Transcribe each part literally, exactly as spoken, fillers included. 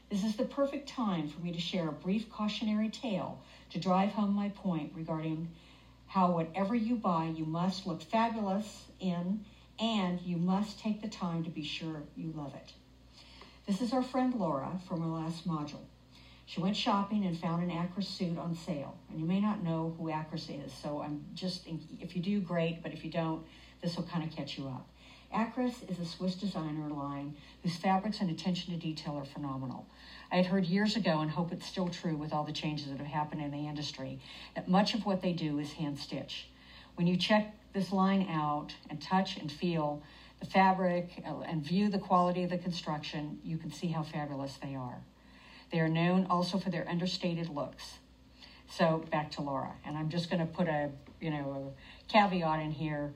This is the perfect time for me to share a brief cautionary tale to drive home my point regarding how whatever you buy, you must look fabulous in, and you must take the time to be sure you love it. This is our friend Laura from our last module. She went shopping and found an Acris suit on sale. And you may not know who Acris is, so I'm just, if you do, great, but if you don't, this will kind of catch you up. Acris is a Swiss designer line whose fabrics and attention to detail are phenomenal. I had heard years ago, and hope it's still true with all the changes that have happened in the industry, that much of what they do is hand stitch. When you check this line out and touch and feel the fabric and view the quality of the construction, you can see how fabulous they are. They are known also for their understated looks. So back to Laura, and I'm just going to put a, you know, a caveat in here.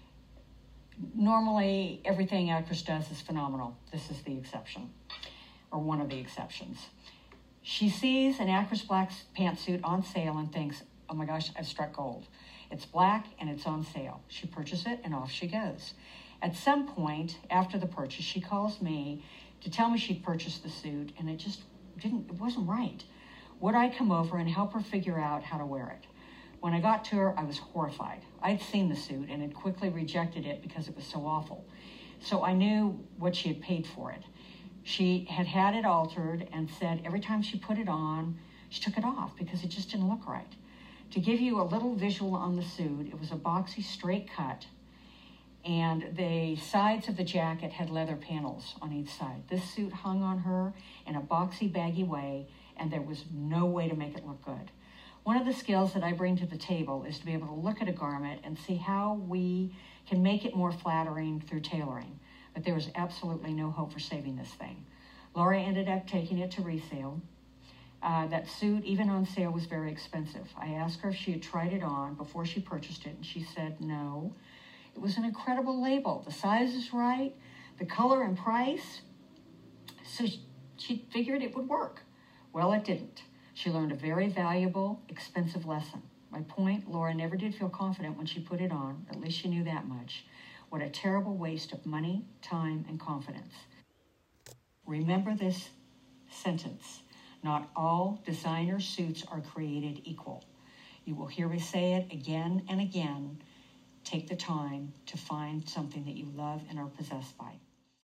Normally, everything Acris does is phenomenal. This is the exception, or one of the exceptions. She sees an Acris black pantsuit on sale and thinks, oh my gosh, I've struck gold. It's black and it's on sale. She purchases it and off she goes. At some point after the purchase, she calls me to tell me she'd purchased the suit, and it just didn't, it wasn't right. Would I come over and help her figure out how to wear it? When I got to her, I was horrified. I'd seen the suit and had quickly rejected it because it was so awful. So I knew what she had paid for it. She had had it altered and said every time she put it on, she took it off because it just didn't look right. To give you a little visual on the suit, it was a boxy straight cut, and the sides of the jacket had leather panels on each side. This suit hung on her in a boxy, baggy way, and there was no way to make it look good. One of the skills that I bring to the table is to be able to look at a garment and see how we can make it more flattering through tailoring. But there was absolutely no hope for saving this thing. Laura ended up taking it to resale. Uh, that suit, even on sale, was very expensive. I asked her if she had tried it on before she purchased it, and she said no. It was an incredible label. The size is right, the color and price. So she figured it would work. Well, it didn't. She learned a very valuable, expensive lesson. My point, Laura never did feel confident when she put it on. At least she knew that much. What a terrible waste of money, time, and confidence. Remember this sentence. Not all designer suits are created equal. You will hear me say it again and again. Take the time to find something that you love and are possessed by.